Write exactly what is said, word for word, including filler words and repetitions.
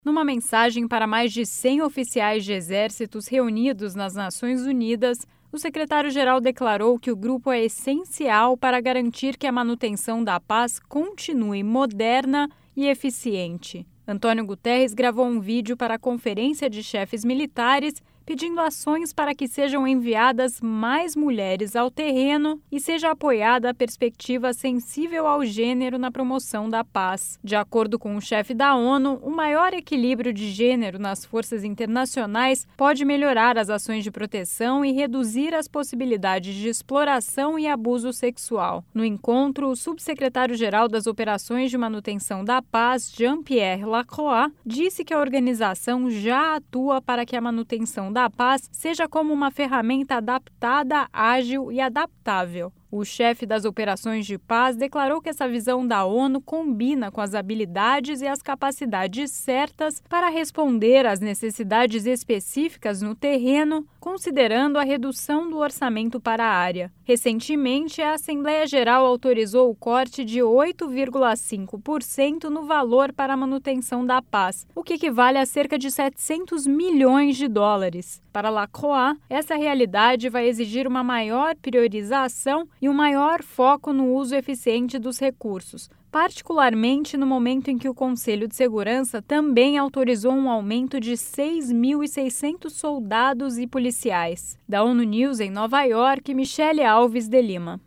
Numa mensagem para mais de cem oficiais de exércitos reunidos nas Nações Unidas, o secretário-geral declarou que o grupo é essencial para garantir que a manutenção da paz continue moderna e eficiente. Antônio Guterres gravou um vídeo para a Conferência de Chefes Militares pedindo ações para que sejam enviadas mais mulheres ao terreno e seja apoiada a perspectiva sensível ao gênero na promoção da paz. De acordo com o chefe da ONU, o maior equilíbrio de gênero nas forças internacionais pode melhorar as ações de proteção e reduzir as possibilidades de exploração e abuso sexual. No encontro, o subsecretário-geral das Operações de Manutenção da Paz, Jean-Pierre Lacroix, disse que a organização já atua para que a manutenção da paz seja como uma ferramenta adaptada, ágil e adaptável. O chefe das operações de paz declarou que essa visão da ONU combina com as habilidades e as capacidades certas para responder às necessidades específicas no terreno, considerando a redução do orçamento para a área. Recentemente, a Assembleia Geral autorizou o corte de oito vírgula cinco por cento no valor para a manutenção da paz, o que equivale a cerca de setecentos milhões de dólares. Para Lacroix, essa realidade vai exigir uma maior priorização e um maior foco no uso eficiente dos recursos, particularmente no momento em que o Conselho de Segurança também autorizou um aumento de seis mil e seiscentos soldados e policiais. Da ONU News em Nova York, Michele Alves de Lima.